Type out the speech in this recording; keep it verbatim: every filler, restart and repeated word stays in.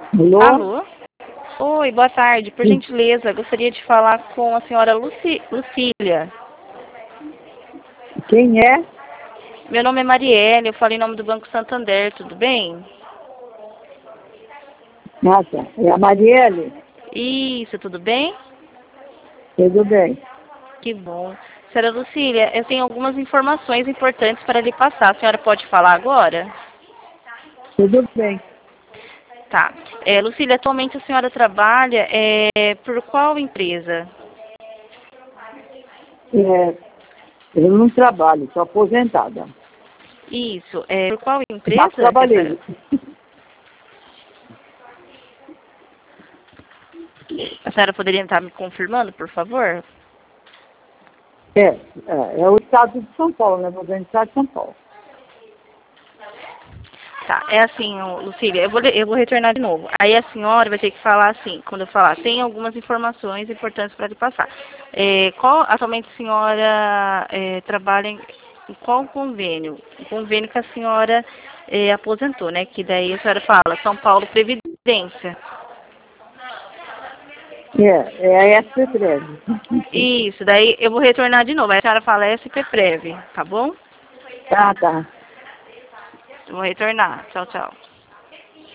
Alô? Alô? Oi, boa tarde. Por Sim. gentileza, gostaria de falar com a senhora Luci... Lucília. Quem é? Meu nome é Marielle, eu falo em nome do Banco Santander, tudo bem? Nossa, é a Marielle? Isso, tudo bem? Tudo bem. Que bom. Senhora Lucília, eu tenho algumas informações importantes para lhe passar. A senhora pode falar agora? Tudo bem. Tá. É, Lucília, atualmente a senhora trabalha é, por qual empresa? É, eu não trabalho, estou aposentada. Isso. É, por qual Já empresa que a senhora... trabalhei. A senhora poderia estar me confirmando, por favor? É, é, é o estado de São Paulo, né? Vou dizer, estado de São Paulo. Tá, é assim, ô, Lucília, eu vou, eu vou retornar de novo. Aí a senhora vai ter que falar assim, quando eu falar, tem algumas informações importantes para lhe passar. É, qual, atualmente a senhora é, trabalha em, em qual convênio? O convênio que a senhora é, aposentou, né? Que daí a senhora fala, São Paulo Previdência. É, é a S P Prev. Isso, daí eu vou retornar de novo. Aí a senhora fala S P Prev, tá bom? Tá, tá. Eu vou retornar. Tchau, tchau.